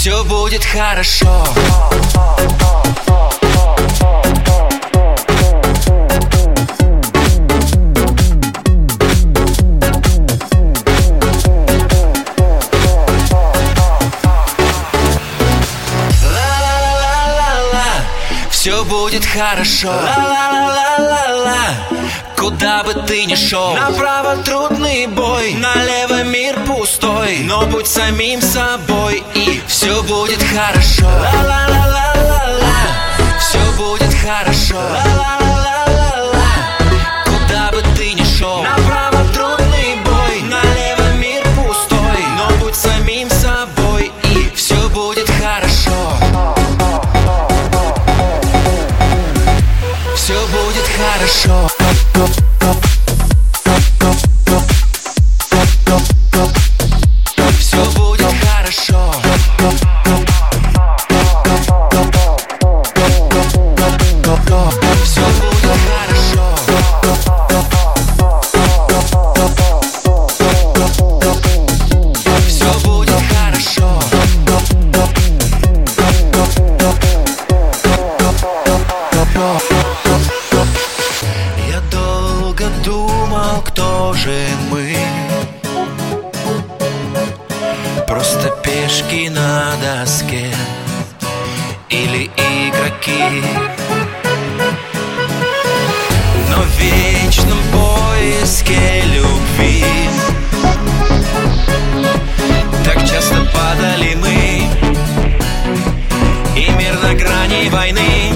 все будет хорошо. Все будет хорошо. Ла-ла-ла-ла-ла. Куда бы ты ни шел, направо трудный бой, налево мир пустой, но будь самим собой, и все будет хорошо. Ла-ла-ла-ла-ла. Все будет хорошо. Ла-ла-ла-ла-ла. Куда бы ты ни шел, направо трудный бой, налево мир пустой, но будь самим собой, и все будет хорошо. Все будет хорошо. Все будет хорошо. Все будет хорошо. Все будет хорошо. Я долго думал, кто же мы. Просто пешки на доске или игроки, но в вечном поиске любви так часто падали мы, и мир на грани войны.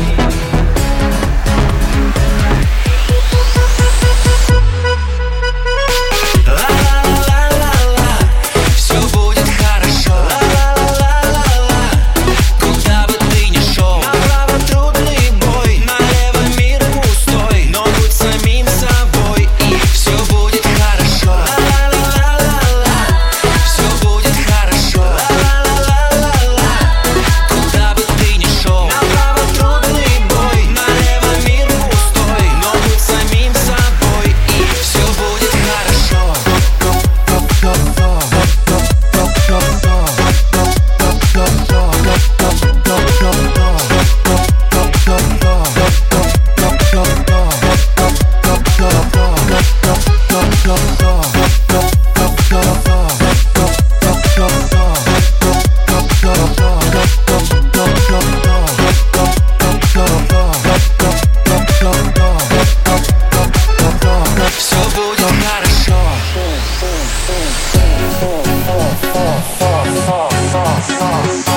Все будет хорошо.